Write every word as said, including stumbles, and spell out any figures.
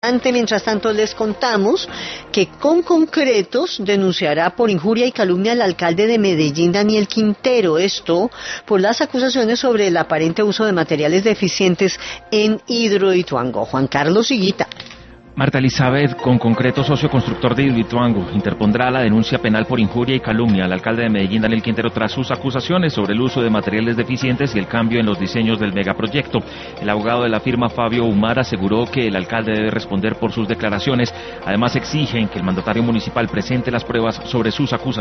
Mientras tanto, les contamos que con concretos denunciará por injuria y calumnia al alcalde de Medellín, Daniel Quintero, esto por las acusaciones sobre el aparente uso de materiales deficientes en Hidroituango. Juan Carlos Higuita. Marta Elizabeth, con concreto socio constructor de Hidroituango, interpondrá la denuncia penal por injuria y calumnia al alcalde de Medellín, Daniel Quintero, tras sus acusaciones sobre el uso de materiales deficientes y el cambio en los diseños del megaproyecto. El abogado de la firma, Fabio Umar, aseguró que el alcalde debe responder por sus declaraciones. Además, exigen que el mandatario municipal presente las pruebas sobre sus acusaciones.